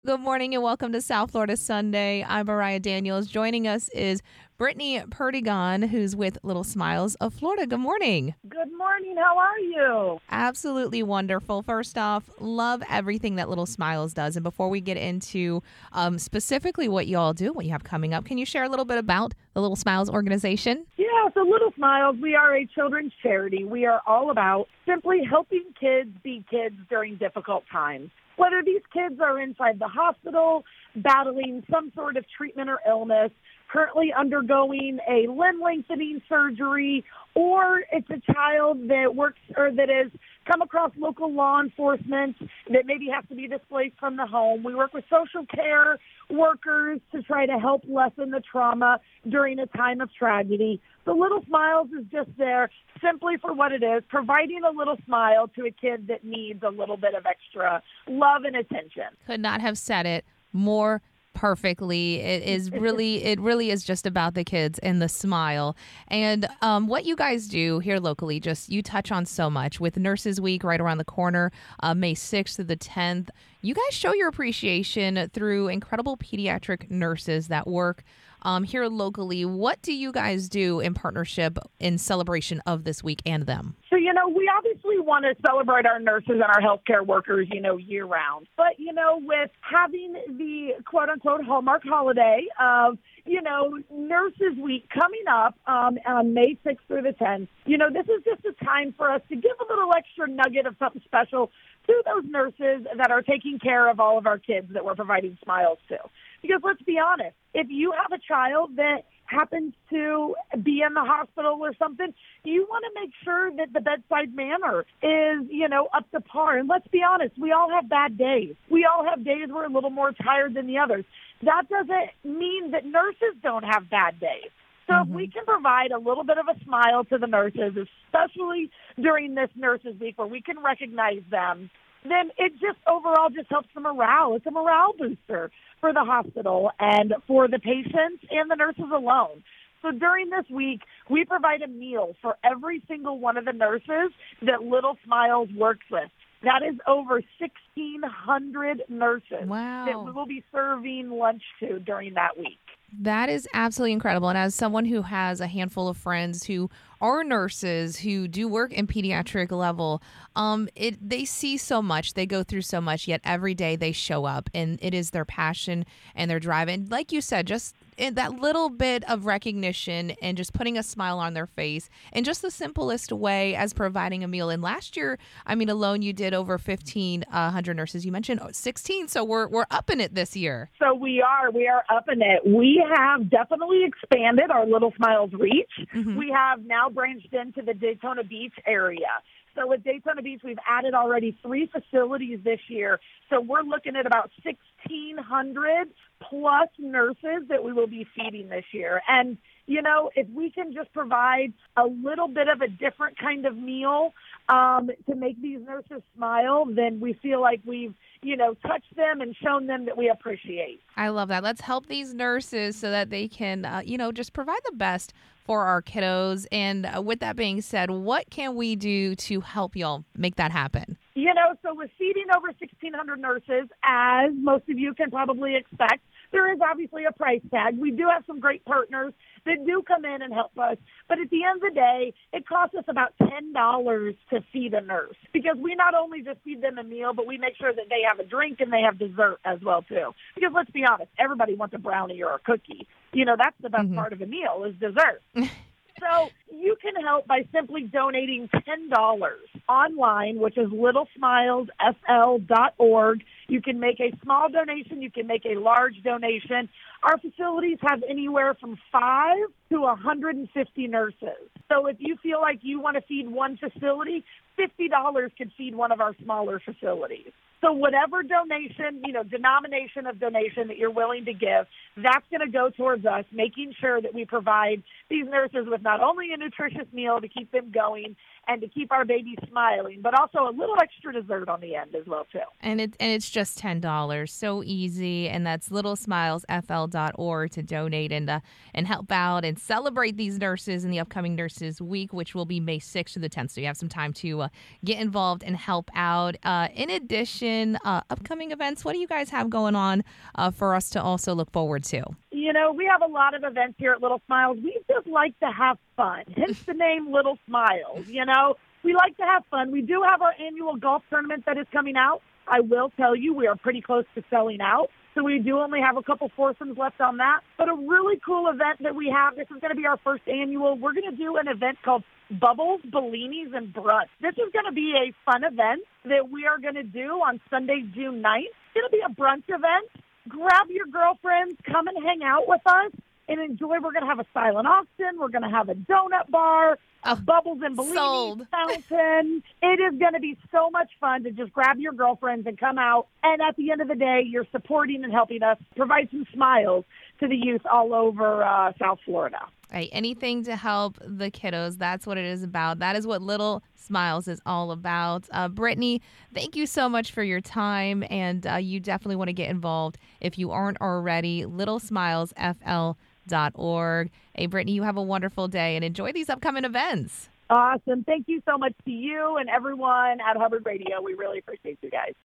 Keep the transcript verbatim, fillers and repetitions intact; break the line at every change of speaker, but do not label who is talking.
Good morning and welcome to South Florida Sunday. I'm Mariah Daniels. Joining us is Brittany Perdigon, who's with Little Smiles of Florida. Good morning.
Good morning. How are you?
Absolutely wonderful. First off, love everything that Little Smiles does. And before we get into um, specifically what you all do, what you have coming up, can you share a little bit about the Little Smiles organization?
Yeah, so Little Smiles, we are a children's charity. We are all about simply helping kids be kids during difficult times. Whether these kids are inside the hospital, battling some sort of treatment or illness, currently undergoing a limb lengthening surgery, or it's a child that works or that has come across local law enforcement that maybe has to be displaced from the home. We work with social care workers to try to help lessen the trauma during a time of tragedy. The Little Smiles is just there simply for what it is, providing a little smile to a kid that needs a little bit of extra love and attention.
Could not have said it more perfectly. It is really, it really is just about the kids and the smile. And um, what you guys do here locally, just you touch on so much with Nurses Week right around the corner, uh, May sixth to the tenth. You guys show your appreciation through incredible pediatric nurses that work um, here locally. What do you guys do in partnership in celebration of this week and them?
So, you know, we obviously want to celebrate our nurses and our healthcare workers, you know, year round. But, you know, with having the quote unquote Hallmark holiday of, you know, Nurses Week coming up um, on May sixth through the tenth, you know, this is just a time for us to give a little extra nugget of something special to those nurses that are taking care of all of our kids that we're providing smiles to. Because let's be honest, if you have a child that happens to be in the hospital or something, you want to make sure that the bedside manner is, you know, up to par. And let's be honest, we all have bad days. We all have days we're a little more tired than the others. That doesn't mean that nurses don't have bad days. So mm-hmm. if we can provide a little bit of a smile to the nurses, especially during this Nurses Week where we can recognize them, then it just overall just helps the morale. It's a morale booster for the hospital and for the patients and the nurses alone. So during this week, we provide a meal for every single one of the nurses that Little Smiles works with. That is over sixteen hundred nurses
wow.
that we will be serving lunch to during that week.
That is absolutely incredible. And as someone who has a handful of friends who are nurses who do work in pediatric level, um, it they see so much, they go through so much, yet every day they show up and it is their passion and their drive. And like you said, just in that little bit of recognition and just putting a smile on their face in just the simplest way as providing a meal. And last year, I mean, alone you did over fifteen hundred nurses. You mentioned sixteen, so we're we're up in it this year.
So we are. We are up in it. We have definitely expanded our Little Smiles reach. Mm-hmm. We have now branched into the Daytona Beach area. So with Daytona Beach, we've added already three facilities this year. So we're looking at about sixteen hundred plus nurses that we will be feeding this year. And, you know, if we can just provide a little bit of a different kind of meal um, to make these nurses smile, then we feel like we've, you know, touched them and shown them that we appreciate.
I love that. Let's help these nurses so that they can, uh, you know, just provide the best for our kiddos. And uh, with that being said, what can we do to help y'all make that happen?
You know, so with feeding over sixteen hundred nurses, as most of you can probably expect, there is obviously a price tag. We do have some great partners that do come in and help us. But at the end of the day, it costs us about ten dollars to feed a nurse because we not only just feed them a meal, but we make sure that they have a drink and they have dessert as well, too. Because let's be honest, everybody wants a brownie or a cookie. You know, that's the best mm-hmm. part of a meal is dessert. So you can help by simply donating ten dollars online, which is little smiles f l dot org. You can make a small donation. You can make a large donation. Our facilities have anywhere from five to one hundred fifty nurses. So if you feel like you want to feed one facility, fifty dollars could feed one of our smaller facilities. So whatever donation, you know, denomination of donation that you're willing to give, that's going to go towards us making sure that we provide these nurses with not only a nutritious meal to keep them going and to keep our babies smiling, but also a little extra dessert on the end as well, too.
And it and it's just ten dollars. So easy. And that's little smiles f l dot org to donate and, uh, and help out and celebrate these nurses in the upcoming Nurses Week, which will be May sixth to the tenth. So you have some time to uh, get involved and help out. Uh, in addition, mention uh, upcoming events. What do you guys have going on uh, for us to also look forward to?
You know, we have a lot of events here at Little Smiles. We just like to have fun, hence the name Little Smiles. You know, we like to have fun. We do have our annual golf tournament that is coming out. I will tell you, we are pretty close to selling out. So we do only have a couple foursomes left on that. But a really cool event that we have, this is going to be our first annual. We're going to do an event called Bubbles, Bellinis, and Brunch. This is going to be a fun event that we are going to do on Sunday, June ninth. It's going to be a brunch event. Grab your girlfriends, come and hang out with us and enjoy. We're going to have a silent auction. We're going to have a donut bar, a
Oh,
Bubbles and Bellini
sold.
fountain. It is going to be so much fun to just grab your girlfriends and come out. And at the end of the day, you're supporting and helping us provide some smiles to the youth all over uh, South Florida.
Right, anything to help the kiddos. That's what it is about. That is what Little Smiles is all about. Uh, Brittany, thank you so much for your time. And uh, you definitely want to get involved if you aren't already. little smiles f l dot org. Hey, Brittany, you have a wonderful day and enjoy these upcoming events.
Awesome. Thank you so much to you and everyone at Hubbard Radio. We really appreciate you guys.